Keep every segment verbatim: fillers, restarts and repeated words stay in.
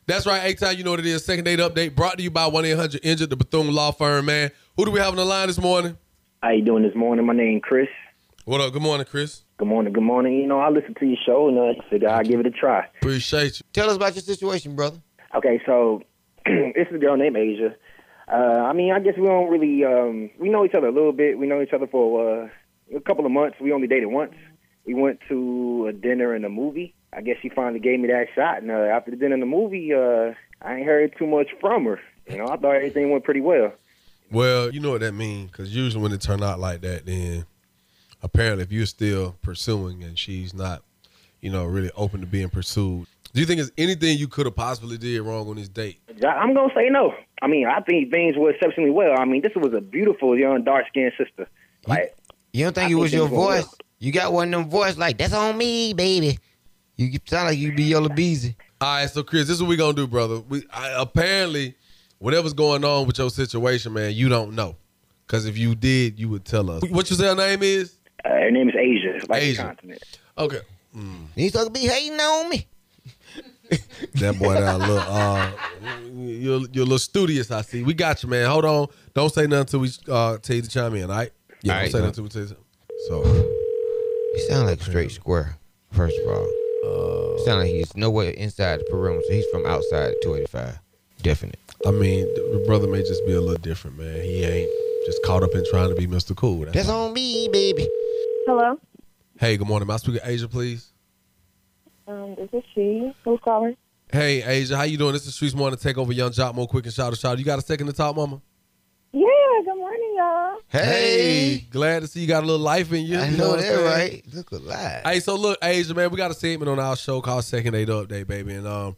That's right, A-Time, you know what it is. Second Date Update brought to you by one eight hundred injured, the Bethune Law Firm, man. Who do we have on the line this morning? How you doing this morning? My name Chris. What up? Good morning, Chris. Good morning, good morning. You know, I listen to your show, and I figure I'll give it a try. Appreciate you. Tell us about your situation, brother. Okay, so this is a girl named Asia. Uh, I mean, I guess we don't really, um, we know each other a little bit. We know each other for uh, a couple of months. We only dated once. We went to a dinner and a movie. I guess she finally gave me that shot. And uh, after the dinner and the movie, uh, I ain't heard too much from her. You know, I thought everything went pretty well. Well, you know what that means, because usually when it turn out like that, then apparently if you're still pursuing and she's not, you know, really open to being pursued, do you think there's anything you could have possibly did wrong on this date? I'm going to say no. I mean, I think things were exceptionally well. I mean, this was a beautiful, young, dark-skinned sister. Like, You don't think I it was think your things went voice? well. You got one of them voice like, that's on me, baby. You sound like you be Yellow Beezy. All right, so Chris, this is what we gonna do, brother. We I, apparently, whatever's going on with your situation, man, you don't know. Because if you did, you would tell us. What you say her name is? Uh, her name is Asia, like Asia. the continent. Okay. Mm. You supposed to be hating on me. That boy down a little, uh, you're, you're a little studious, I see. We got you, man. Hold on. Don't say nothing until we uh, tell you to chime in, all right? Yeah, All don't right, say no. nothing until we tell you. So, He sound like a straight square, first of all. uh, Sound like he's nowhere inside the perimeter. He's from outside two eighty-five. Definite. I mean, the brother may just be a little different, man. He ain't just caught up in trying to be Mister Cool. That's That's all. on me, baby. Hello, Hey, good morning. May I speak to Asia, please? um, this is she. Who's calling? Hey, Asia, how you doing? This is Streets Morning. Take over Young Jock, more quick and shout a shout. You got a second to talk, mama? Yeah, good morning, y'all. Hey. glad to see you got a little life in you. I you know what I'm that, saying? right? Look alive. Hey, so look, Asia, man, we got a segment on our show called Second Date Update, baby. And um,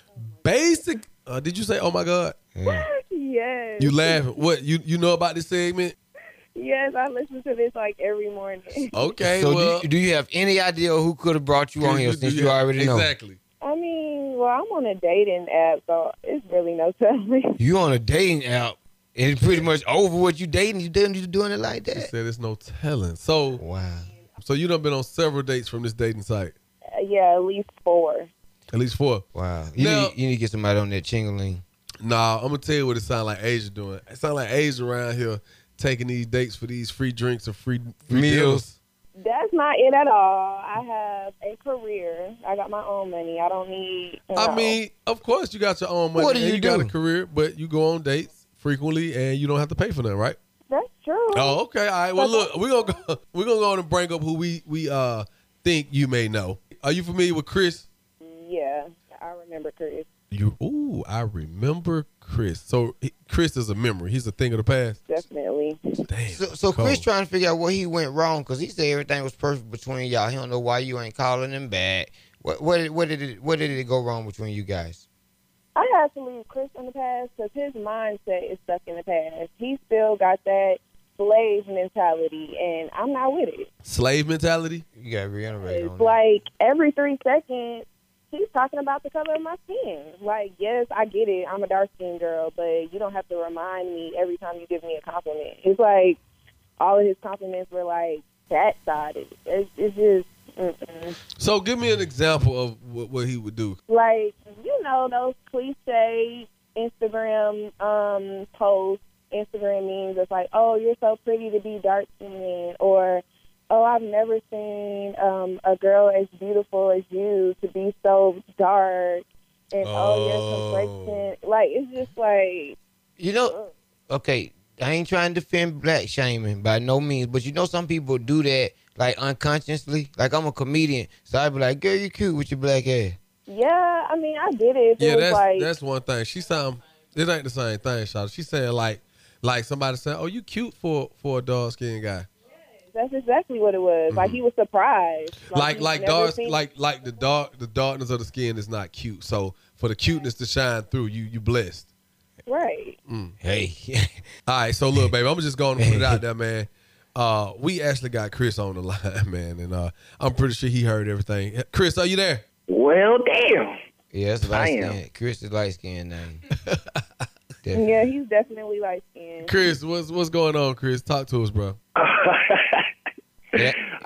basic, uh, did you say, oh my God? Yeah. Yes. You laughing. What, you, you know about this segment? Yes, I listen to this like every morning. Okay, So well. do, you, do you have any idea who could have brought you on here do since you you have- already know? Exactly. I mean, well, I'm on a dating app, so it's really no telling. You on a dating app, and it's pretty much over what you dating. You doing, you doing it like You that. said there's no telling. So, Wow. so you done been on several dates from this dating site. Uh, yeah, at least four. At least four. Wow. You, Now- need, you need to get somebody on that chingaling. Nah, I'm gonna tell you what it sound like Asia doing. It sound like Asia around here taking these dates for these free drinks or free, free Meals. deals. That's not it at all. I have a career. I got my own money. I don't need. You I know. mean, of course you got your own money What do and you you got a do? career, but you go on dates frequently and you don't have to pay for them, right? That's true. Oh, okay. All right. Well, look, we're gonna go, we're gonna go on and bring up who we we uh think you may know. Are you familiar with Chris? Yeah, I remember Chris. You ooh, I remember Chris. So he- Chris is a memory. He's a thing of the past. Definitely. Damn. So, so Chris cold. trying to figure out what he went wrong because he said everything was perfect between y'all. He don't know why you ain't calling him back. What, what, did, what did it, what did it go wrong between you guys? I had to leave Chris in the past because his mindset is stuck in the past. He still got that slave mentality, and I'm not with it. Slave mentality. You gotta reiterate on It's that. like every three seconds, he's talking about the color of my skin. Like, yes, I get it. I'm a dark-skinned girl, but you don't have to remind me every time you give me a compliment. It's like all of his compliments were, like, that-sided. It's, it's just, mm-mm. So give me an example of what, what he would do. Like, you know, those cliche Instagram um, posts, Instagram memes. It's like, oh, you're so pretty to be dark-skinned, or oh, I've never seen um, a girl as beautiful as you to be so dark, and oh, Oh. your complexion. Like, it's just like, You know, okay, I ain't trying to defend black shaming by no means, but you know some people do that like unconsciously. Like I'm a comedian, so I'd be like, girl, you cute with your black hair. yeah, I mean, I get it. If Yeah, it was that's like, that's one thing. She sound it ain't the same thing, Shawty. She saying like like somebody saying, "Oh, you cute for for a dark skinned guy." that's exactly what it was. Like, he was surprised. Like he's like never dark seen- like like the dark the darkness of the skin is not cute. So for the cuteness to shine through, you you blessed. Right. Hey, All right, so look, baby, I'm just going to put it out there, man. Uh, we actually got Chris on the line, man, and uh, I'm pretty sure he heard everything. Chris, are you there? Well, damn. yeah, that's I light am. skin. Chris is light skinned name. Definitely. Yeah, he's definitely light skinned. Chris, what's what's going on, Chris? Talk to us, bro. Yeah.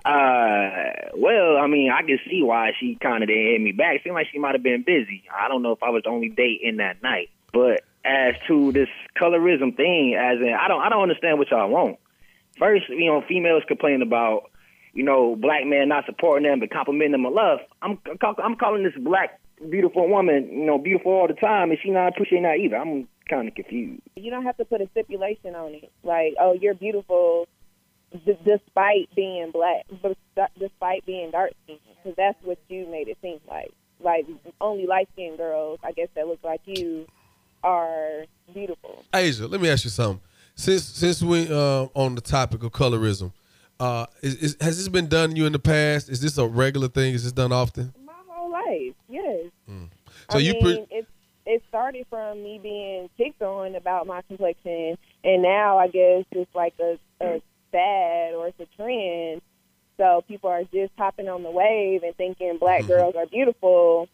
Uh, well, I mean, I can see why she kind of didn't hit me back. Seemed like she might have been busy. I don't know if I was the only date in that night. But as to this colorism thing, as in, I don't, I don't understand what y'all want. First, you know, females complain about, you know, black men not supporting them but complimenting them with love. I'm, I'm calling this black beautiful woman, you know, beautiful all the time, and she not appreciating that either. I'm kind of confused. You don't have to put a stipulation on it. Like, oh, you're beautiful d- despite being black, but despite being dark skinned, because that's what you made it seem like. Like, only light skinned girls, I guess, that look like you are beautiful. Asia, let me ask you something. Since since we uh, on the topic of colorism, uh, is, is, has this been done to you in the past? Is this a regular thing? Is this done often? My whole life, yes. Mm. So I you mean, pre- it, it started from me being picked on about my complexion, and now I guess it's like a, a fad or it's a trend. So people are just hopping on the wave and thinking black Mm-hmm. girls are beautiful,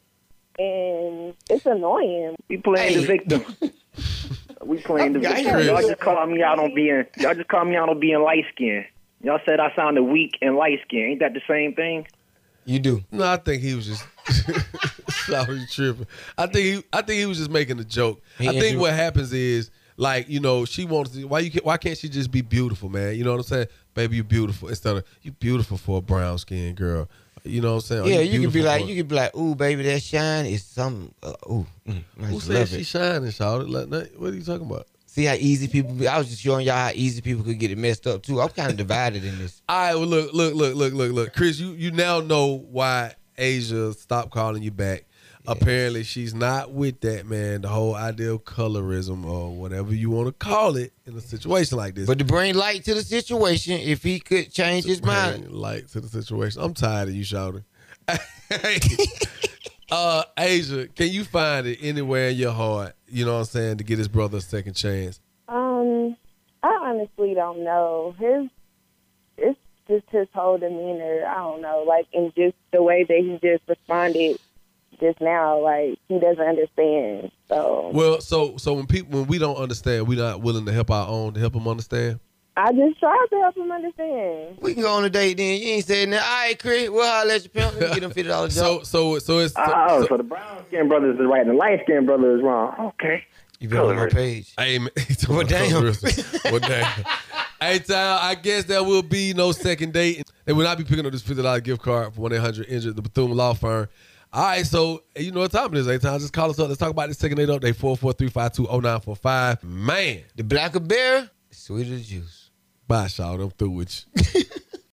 and it's annoying. We playing Hey. the victim. We playing the Okay. victim. Y'all just call me out on being. Y'all just call me out on being light skinned. Y'all said I sounded weak and light skinned. Ain't that the same thing? You do. No, I think he was just sorry tripping. I think he, I think he was just making a joke. He I think inter- what happens is like you know she wants to. Why you can, why can't she just be beautiful, man? You know what I'm saying? Baby, you beautiful instead of you beautiful for a brown skinned girl. You know what I'm saying? Or Yeah, you could be beautiful like, for- you could be like, ooh, baby, that shine is some, uh, ooh, mm, I Who just said love she it. shining, shawty? Like, that- what are you talking about? See how easy people be. I was just showing y'all how easy people could get it messed up too. I'm kind of divided in this. All right, well, look, look, look, look, look, look. Chris, you, you now know why Asia stopped calling you back. Apparently, she's not with that, man. The whole idea of colorism or whatever you want to call it in a situation like this. But to bring light to the situation, if he could change his mind, Bring light to the situation. I'm tired of you shouting. uh, Asia, can you find it anywhere in your heart, you know what I'm saying, to get his brother a second chance? Um, I honestly don't know. His, it's just his whole demeanor. I don't know, like, and just the way that he just responded just now, like he doesn't understand. So Well, so so when people when we don't understand, we're not willing to help our own to help them understand. I just tried to help him understand. we can go on a date then. You ain't saying that. All right, Chris, we'll holler at your pimp. Let me get him fifty dollars So so so it's so, Oh, so- so the brown skinned brothers is right and the light skinned brother is wrong. Okay. You been on my Colorism. page. Hey, man. Well, damn. Well, damn. Hey, Tyler, I guess there will be no second date. They will not be picking up this fifty dollars gift card for one eight hundred injured the Bethune Law Firm. All right, so you know what time it is, eight times. Just call us up. Let's talk about this second date update, four four three five two oh nine four five. Man. The blacker bear, sweeter the juice. Bye, Shaw. I'm through with you.